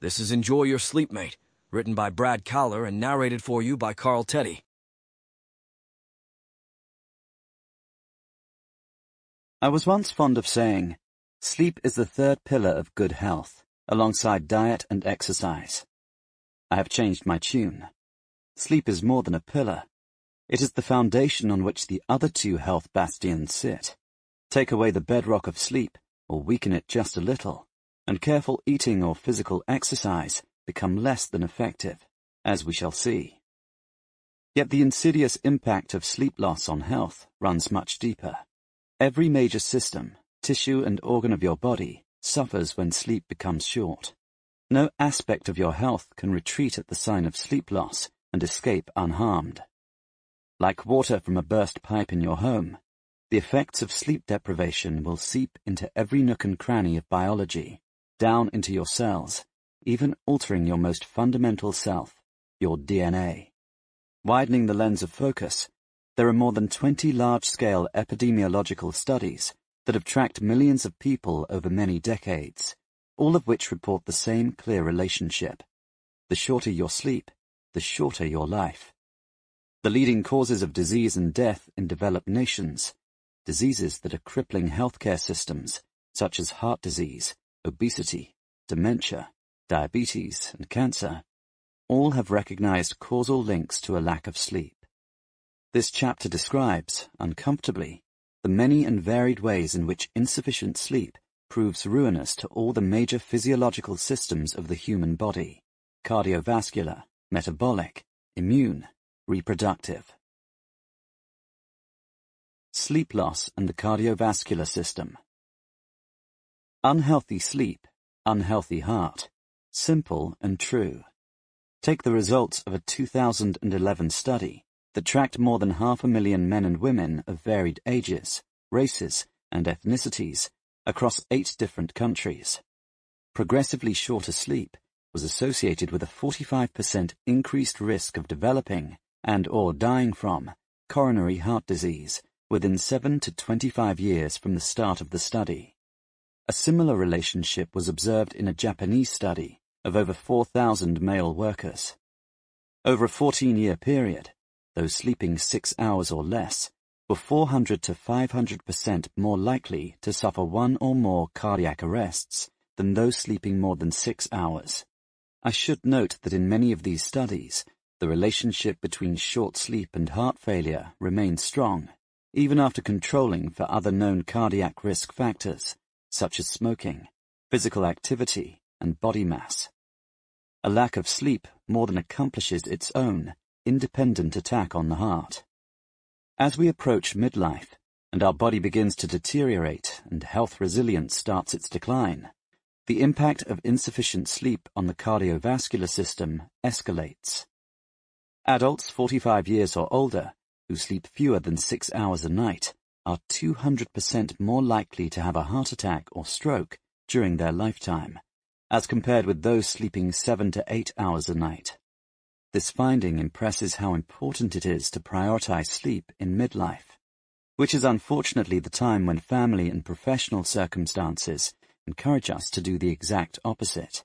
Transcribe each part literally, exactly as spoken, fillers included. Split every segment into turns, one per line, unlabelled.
This is Enjoy Your Sleep, Mate, written by Brad Cowler and narrated for you by Carl Teddy.
I was once fond of saying, sleep is the third pillar of good health, alongside diet and exercise. I have changed my tune. Sleep is more than a pillar. It is the foundation on which the other two health bastions sit. Take away the bedrock of sleep, or weaken it just a little, and careful eating or physical exercise become less than effective, as we shall see. Yet the insidious impact of sleep loss on health runs much deeper. Every major system, tissue and organ of your body suffers when sleep becomes short. No aspect of your health can retreat at the sign of sleep loss and escape unharmed. Like water from a burst pipe in your home, the effects of sleep deprivation will seep into every nook and cranny of biology, down into your cells, even altering your most fundamental self, your D N A. Widening the lens of focus, there are more than twenty large-scale epidemiological studies that have tracked millions of people over many decades, all of which report the same clear relationship. The shorter your sleep, the shorter your life. The leading causes of disease and death in developed nations, diseases that are crippling healthcare systems, such as heart disease, obesity, dementia, diabetes, and cancer, all have recognized causal links to a lack of sleep. This chapter describes, uncomfortably, the many and varied ways in which insufficient sleep proves ruinous to all the major physiological systems of the human body: cardiovascular, metabolic, immune, reproductive. Sleep loss and the cardiovascular system. Unhealthy sleep, unhealthy heart. Simple and true. Take the results of a two thousand eleven study that tracked more than half a million men and women of varied ages, races, and ethnicities across eight different countries. Progressively shorter sleep was associated with a forty-five percent increased risk of developing and or dying from coronary heart disease within seven to twenty-five years from the start of the study. A similar relationship was observed in a Japanese study of over four thousand male workers. Over a fourteen-year period, those sleeping six hours or less were four hundred to five hundred percent more likely to suffer one or more cardiac arrests than those sleeping more than six hours. I should note that in many of these studies, the relationship between short sleep and heart failure remained strong, even after controlling for other known cardiac risk factors, such as smoking, physical activity, and body mass. A lack of sleep more than accomplishes its own independent attack on the heart. As we approach midlife, and our body begins to deteriorate and health resilience starts its decline, the impact of insufficient sleep on the cardiovascular system escalates. Adults forty-five years or older who sleep fewer than six hours a night are two hundred percent more likely to have a heart attack or stroke during their lifetime, as compared with those sleeping seven to eight hours a night. This finding impresses how important it is to prioritize sleep in midlife, which is unfortunately the time when family and professional circumstances encourage us to do the exact opposite.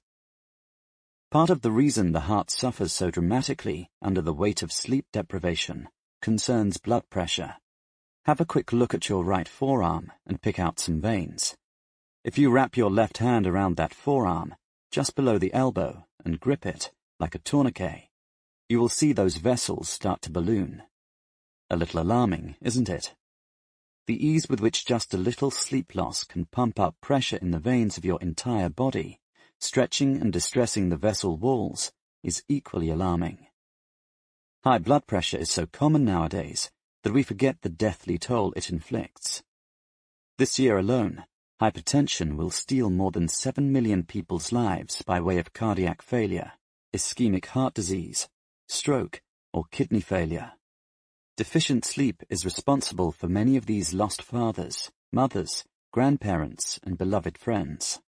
Part of the reason the heart suffers so dramatically under the weight of sleep deprivation concerns blood pressure. Have a quick look at your right forearm and pick out some veins. If you wrap your left hand around that forearm, just below the elbow, and grip it, like a tourniquet, you will see those vessels start to balloon. A little alarming, isn't it? The ease with which just a little sleep loss can pump up pressure in the veins of your entire body, stretching and distressing the vessel walls, is equally alarming. High blood pressure is so common nowadays that we forget the deathly toll it inflicts. This year alone, hypertension will steal more than seven million people's lives by way of cardiac failure, ischemic heart disease, stroke, or kidney failure. Deficient sleep is responsible for many of these lost fathers, mothers, grandparents, and beloved friends.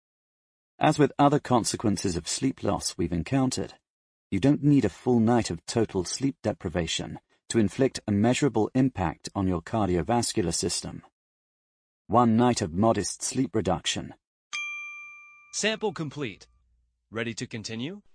As with other consequences of sleep loss we've encountered, you don't need a full night of total sleep deprivation to inflict a measurable impact on your cardiovascular system. One night of modest sleep reduction.
Sample complete. Ready to continue?